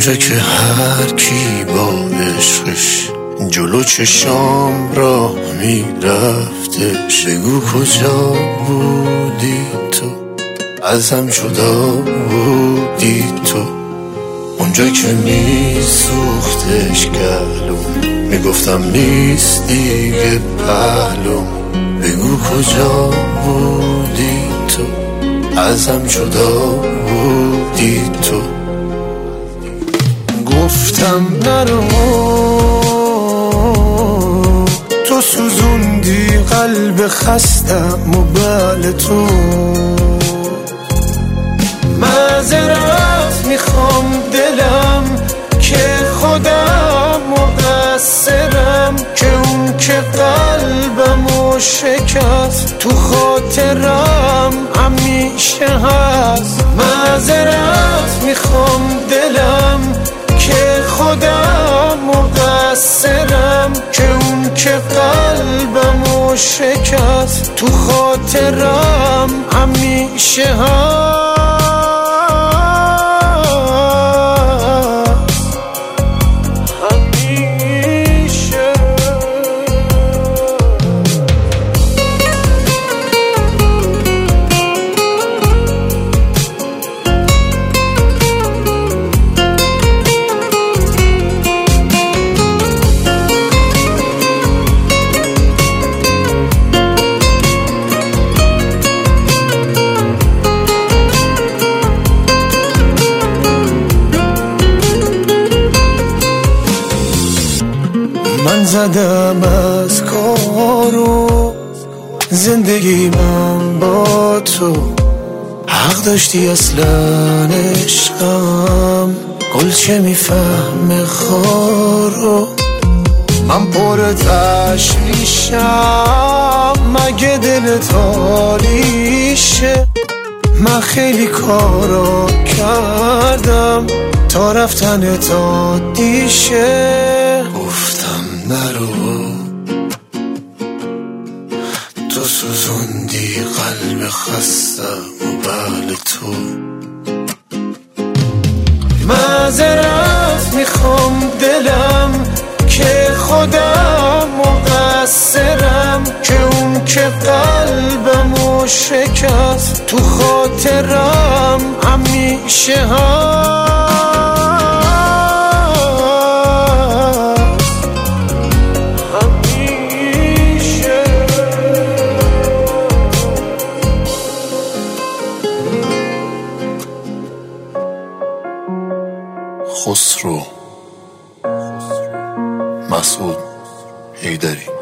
اونجا که هر کی با عشقش جلو چشام راه میرفتش، بگو کجا بودی تو، ازم جدا بودی تو. اونجا که میسوختش گلوم، میگفتم نیست دیگه پهلوم، بگو کجا بودی تو، ازم جدا بودی تو. گفتم نرو، تو سوزوندی قلب خستم و بله تو. معذرت میخوام دلم که خودم مقصرم، که اون که قلبمو شکست تو خاطرم همیشه هست. معذرت میخوام دلم که خودم مقصرم، که اون که قلبمو شکست تو خاطرم همیشه هست. من زدم از کارو زندگی من با تو، حق داشتی اصلا عشقم، گل چه میفهمه خارو. من پر تشویشم مگه دلت حالیشه، من خیلی کارا کردم تا رفتن تا دیشه. گفتم نرو، تو سوزوندی قلب خستم و بله تو. معذرت میخوام دلم که خودم مقصرم، که اون که قلبمو شکست تو خاطرم همیشه هست. خسرو مسعود حیدری.